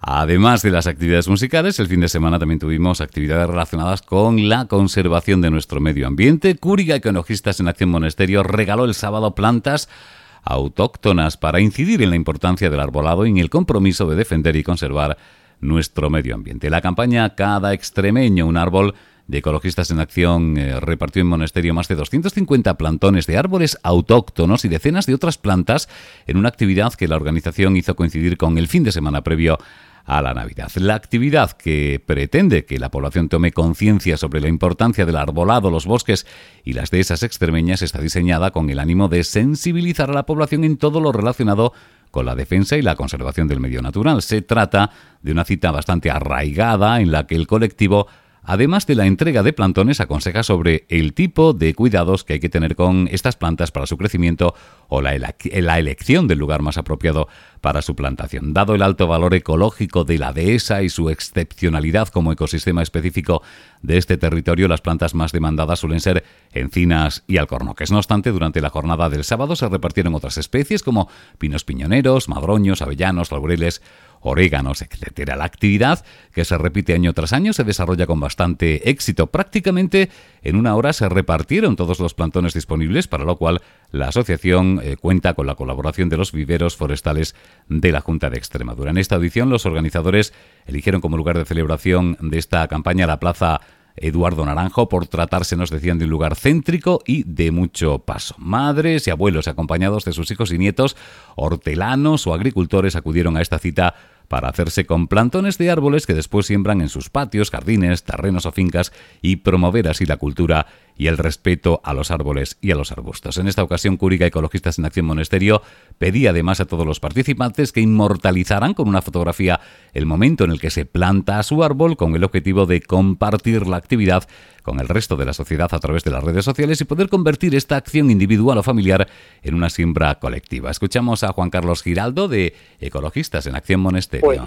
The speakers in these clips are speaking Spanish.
Además de las actividades musicales, el fin de semana también tuvimos actividades relacionadas con la conservación de nuestro medio ambiente. Cúriga Ecologistas en Acción Monesterio regaló el sábado plantas autóctonas para incidir en la importancia del arbolado y en el compromiso de defender y conservar nuestro medio ambiente. La campaña Cada extremeño un árbol de Ecologistas en Acción repartió en Monesterio más de 250 plantones de árboles autóctonos y decenas de otras plantas en una actividad que la organización hizo coincidir con el fin de semana previo a la Navidad. La actividad, que pretende que la población tome conciencia sobre la importancia del arbolado, los bosques y las dehesas extremeñas, está diseñada con el ánimo de sensibilizar a la población en todo lo relacionado con la defensa y la conservación del medio natural. Se trata de una cita bastante arraigada en la que el colectivo, además de la entrega de plantones, aconseja sobre el tipo de cuidados que hay que tener con estas plantas para su crecimiento o la elección del lugar más apropiado para su plantación. Dado el alto valor ecológico de la dehesa y su excepcionalidad como ecosistema específico de este territorio, las plantas más demandadas suelen ser encinas y alcornoques. No obstante, durante la jornada del sábado se repartieron otras especies como pinos piñoneros, madroños, avellanos, laureles, oréganos, etcétera. La actividad, que se repite año tras año, se desarrolla con bastante éxito. Prácticamente en una hora se repartieron todos los plantones disponibles, para lo cual la asociación cuenta con la colaboración de los viveros forestales de la Junta de Extremadura. En esta edición, los organizadores eligieron como lugar de celebración de esta campaña la Plaza Eduardo Naranjo, por tratarse, nos decían, de un lugar céntrico y de mucho paso. Madres y abuelos, acompañados de sus hijos y nietos, hortelanos o agricultores, acudieron a esta cita para hacerse con plantones de árboles que después siembran en sus patios, jardines, terrenos o fincas, y promover así la cultura y el respeto a los árboles y a los arbustos. En esta ocasión, Cúriga Ecologistas en Acción Monesterio pedía además a todos los participantes que inmortalizaran con una fotografía el momento en el que se planta su árbol, con el objetivo de compartir la actividad con el resto de la sociedad a través de las redes sociales y poder convertir esta acción individual o familiar en una siembra colectiva. Escuchamos a Juan Carlos Giraldo, de Ecologistas en Acción Monesterio. Pues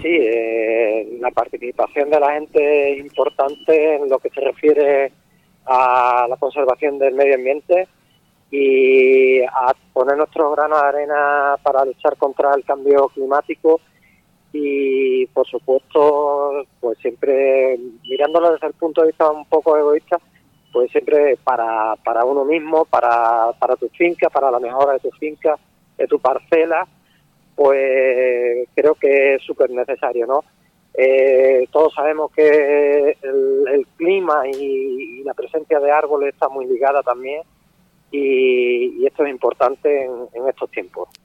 sí, la participación de la gente es importante en lo que se refiere a la conservación del medio ambiente y a poner nuestro grano de arena para luchar contra el cambio climático. Y por supuesto, pues siempre mirándolo desde el punto de vista un poco egoísta, pues siempre para uno mismo, para tu finca, para la mejora de tu finca, de tu parcela, pues creo que es súper necesario, ¿no? Todos sabemos que el clima y la presencia de árboles está muy ligada también, y esto es importante en estos tiempos.